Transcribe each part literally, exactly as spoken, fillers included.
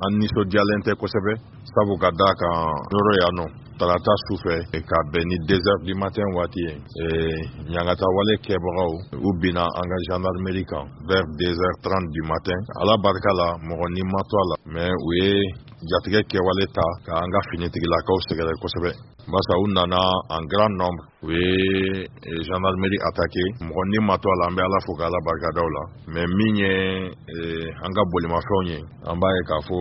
an nisɔndiyalen tɛ kosɛbɛ sabu ka da kan yɔrɔ yan nɔ talata su fɛ ka bɛn ni deux heures du matin waati ye ɲangata wale kɛbagaw u binna an ka gendarmerie kan vers deux heures trente du matin. Ala barika la mɔgɔ ni ma to a la mais u ye jatigɛ kɛwale ta ka an ka finitigilakaw sɛgɛrɛ kosɛbɛ. Basa u nana en grand nombre u ye gendarmerie attaqué mɔgɔ ni ma to a la an bɛ Ala fo ka Ala barika da o la mais min ye an ka bolimafɛnw ye an b'a ye k'a fɔ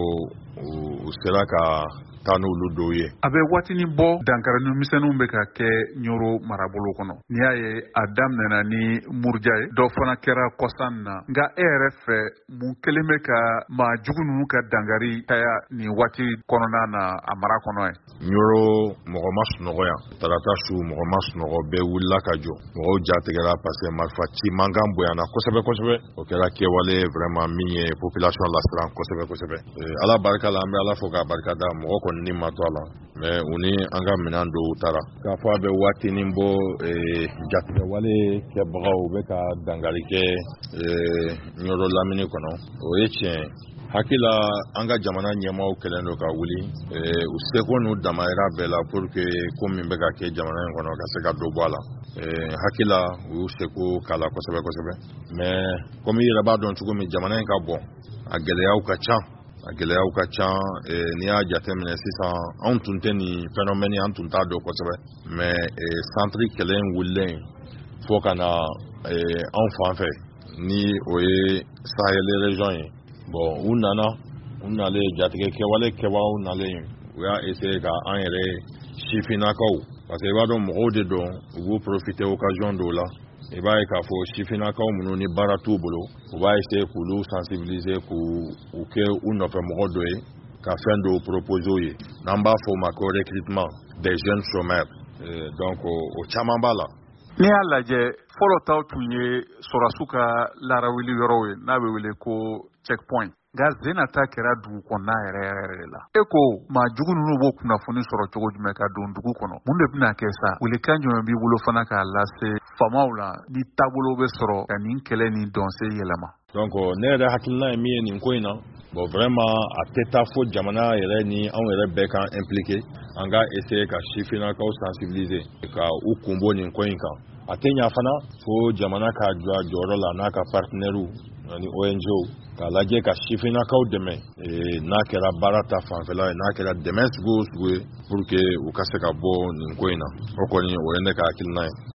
u sera ka taa n'olu dɔw ye. A bɛ waatini bɔ dankarani misɛnninw bɛ ka kɛ Ɲoro marabolo kɔnɔ. N'i y'a ye a daminɛna ni Muruja ye dɔ fana kɛra kɔsan na nka e yɛrɛ fɛ mun kelen bɛ ka maa jugu ninnu ka dankari caya nin waati kɔnɔna na a mara kɔnɔ ye. Ɲoro mɔgɔ ma sunɔgɔ yan tarata su mɔgɔ ma sunɔgɔ bɛɛ wulila ka jɔ mɔgɔw jatigɛra parce que marifa ci mankan bonyana kosɛbɛ kosɛbɛ o kɛra kɛwale vraiment min ye population lasiran kosɛbɛ kosɛbɛ. Ala barika la an bɛ Ala fo k'a barika da mɔgɔ kɔni ni ma to a la mais u ni an ka minɛn dɔw taara k'a fɔ a bɛ waatini bɔ jatigɛwale kɛbagaw bɛ ka dankari kɛ Ɲoro lamini kɔnɔ o ye tiɲɛ. Hakila an ka jamana ɲɛmaaw kɛlen don ka wuli u seko n'u damayira bɛɛ la pour que ko min bɛ ka kɛ jamana in kɔnɔ ka se ka dɔ bɔ a la. Hakila u y'u seko k'a la kosɛbɛ kosɛbɛ mais comme i yɛrɛ b'a dɔn cogo min jamana in ka bon a gɛlɛyaw ka ca a gɛlɛyaw ka ca n'i y'a jateminɛ sisan anw tun tɛ nin phénomène an tun t'a dɔn kosɛbɛ mais centre kɛlɛ wulilen fo ka na anw fan fɛ ni o ye Sahel région ye. Bon u nana u nalen jatigɛ kɛwale kɛbagaw nalen u y'a essayer ka an yɛrɛ sifinnakaw parce que i b'a dɔn mɔgɔw de don u b'u profiter occasion dɔw la i b'a ye k'a fɔ sifinnakaw minnu ni baara t'u bolo u b'a essayer k'olu sensibiliser k'u kɛ u nɔfɛ mɔgɔ dɔ ye ka fɛn dɔw proposer ye n'an b'a fɔ o ma ko recrutement des jeunes chômeurs donc o caman b'a la. N'i y'a lajɛ fɔlɔ taw tun ye sɔrɔdasiw ka laarawuli yɔrɔw ye n'a bɛ wele ko checkpoint nka Zena ta kɛra dugu kɔnɔna yɛrɛ yɛrɛ de la. E ko maa jugu ninnu b'o kunnafoni sɔrɔ cogo jumɛn ka don dugu kɔnɔ mun de bɛna kɛ sa welekan jumɛn b'i bolo fana k'a lase faamaw la ni taabolo bɛ sɔrɔ ka nin kɛlɛ ni dɔnse yɛlɛma. Donc ne yɛrɛ hakilina ye min ye nin ko in na bon vraiment a tɛ taa fo jamana yɛrɛ ni anw yɛrɛ bɛɛ kan impliqué an ka essayer ka sifinnakaw sensibiliser ka u kunbɔ nin ko in kan. A tɛ ɲa fana fo jamana ka jɔ a jɔyɔrɔ la n'a ka partenaires ani O N G o k'a lajɛ ka sifinnakaw dɛmɛ n'a kɛra baara ta fanfɛla ye n'a kɛra dɛmɛ sugu o sugu ye pour que u ka se ka bɔ nin ko in na o kɔni o ye ne ka hakilina ye.